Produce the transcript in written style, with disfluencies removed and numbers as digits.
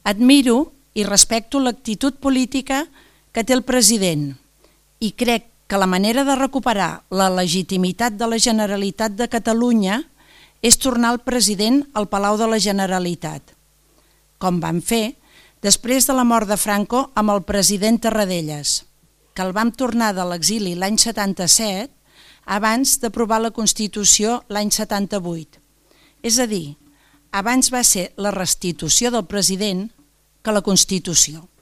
Admiro i respecto l'actitud política que té el president i crec que la manera de recuperar la legitimitat de la Generalitat de Catalunya és tornar el president al Palau de la Generalitat, com van fer després de la mort de Franco amb el president Tarradellas, que el vam tornar de l'exili l'any 77 abans d'aprovar la Constitució l'any 78. És a dir, abans va ser la restitució del president que la Constitució.